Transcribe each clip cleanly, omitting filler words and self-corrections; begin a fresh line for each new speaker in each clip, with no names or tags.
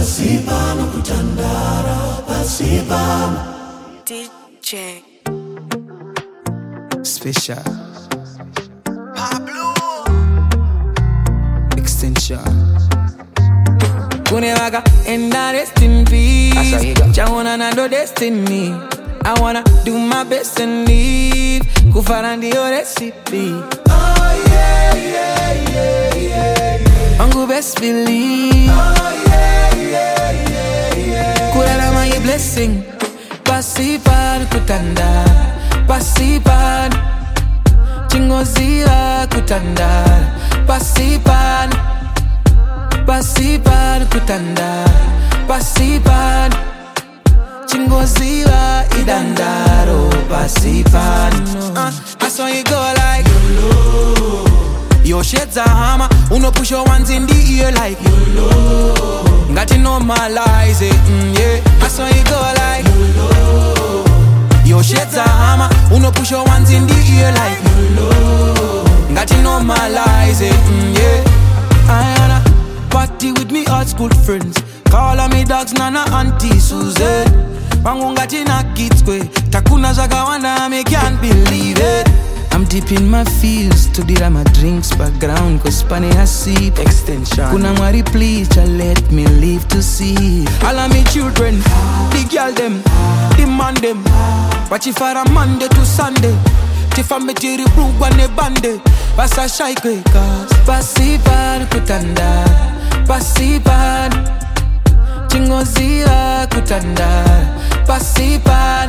Pasipano kutandara, pasipano.
DJ
Special Pablo Extension Kunewaka enda rest in peace. I wanna do destiny. I wanna do my best and leave. Kufarandi your recipe. Oh yeah, yeah, yeah, yeah. Angu best believe. Oh yeah, yeah, yeah, yeah. Kurana my blessing. Pasipan kutanda. Pasipan Chingoziwa kutanda. Pasipan Pasipan kutanda. Pasipan Chingoziwa idandaro. Pasipan I saw you go like YOLO. Your shades are hammer. Uno push your ones in the ear like YOLO. Got to normalize it, yeah. I saw you go like YOLO. Your shades are hammer. Uno push your ones in the ear like YOLO. Got to normalize it, yeah. I wanna party with me old school friends. Call on me dogs, Nana, Auntie, Susie. Wangungati na kitwe. Takuna zagawana, me can't believe it. I'm deep in my feels. To the my drinks background. Cause Spani has sip extension. Kuna mwari please, let me live to see. All of me children, the girl them, the man them. Watch it for a Monday to Sunday. Tifa me tiri prugwa ne bande. Basa shy cause Pasipan kutanda. Pasipan Chingoziwa kutanda. Pasipan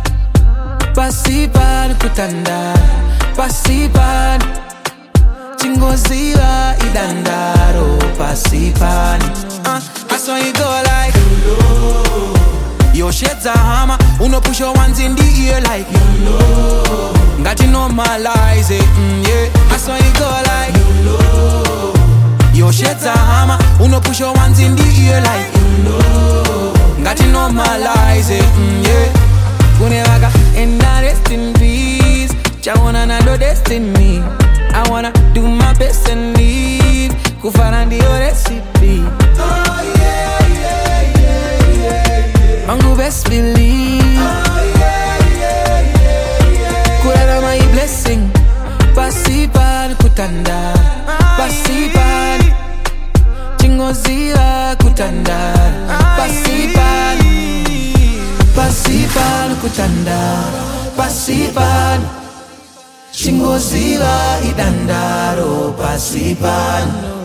Pasipan kutanda. Pasipan Chingoziwa idandaro. Pasipan I saw you go like YOLO. Your shades are hammer. Uno push your ones in the ear like YOLO. Got to normalize it, yeah. I saw you go like YOLO. Your shades are hammer. Uno push your ones in the ear like YOLO. Got to normalize it, yeah. Kunewaka enda rest in peace. I wanna do destiny. I wanna do my best and leave. Kufarandi your recipe. Oh yeah, yeah, yeah, yeah, yeah. Angu best believe. Oh yeah, yeah, yeah, yeah. Kurana my blessing. Pasipan kutanda. Pasipan Chingoziwa kutanda. Pasipan Pasipan kutanda. Pasipan Chingoziwa idandaro. Pasipan